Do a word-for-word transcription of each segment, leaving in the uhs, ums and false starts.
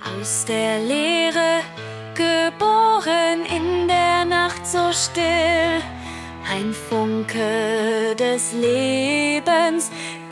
Aus der Leere, geboren in der Nacht so still, ein Funke des Lebens,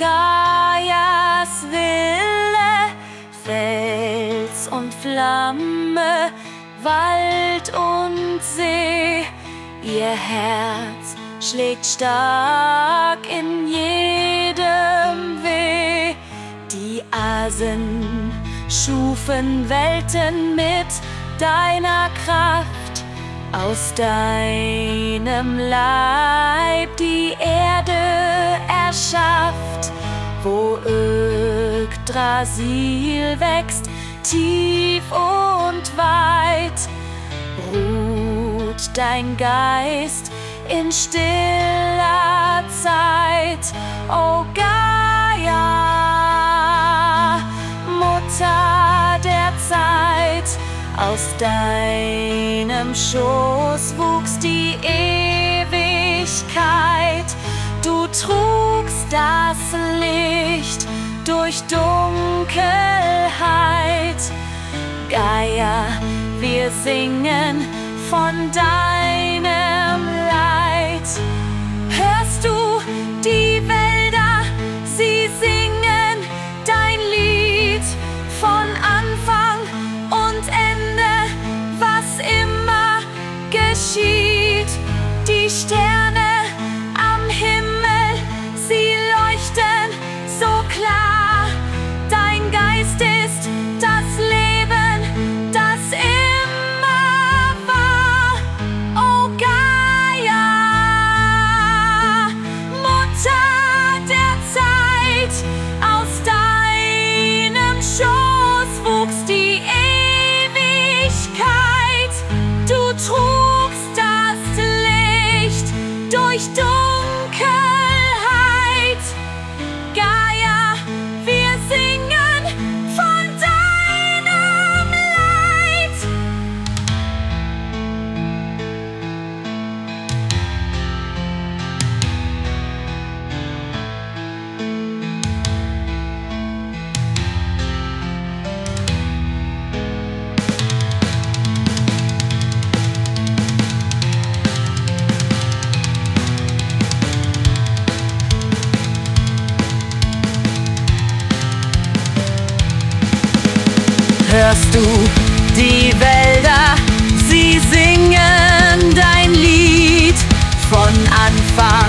Gaias Wille, Fels und Flamme, Wald und See. Ihr Herz schlägt stark in jedem Weh. Die Asen schufen Welten mit deiner Kraft, aus deinem Leib die Erde erschafft. Wo Yggdrasil wächst, tief und weit, ruht dein Geist in stiller Zeit. O Gaia, Mutter der Zeit, aus deinem Schoß wuchs die Ewigkeit. Du trugst das Licht durch Dunkelheit. Gaia, wir singen von deinem Leid. Hörst du die Wälder, sie singen dein Lied von Anfang und Ende, was immer geschieht. Die Sterne am Himmel, sie leuchten so klar. Dein Geist ist das Leben, das immer war. O Gaia, Mutter der Zeit, aus deinem Schoß wuchs die Ewigkeit. Du trugst das Licht durch Dunkelheit. Gaia, wir singen von deinem Leid. Hörst du die Wälder, sie singen dein Lied von Anfang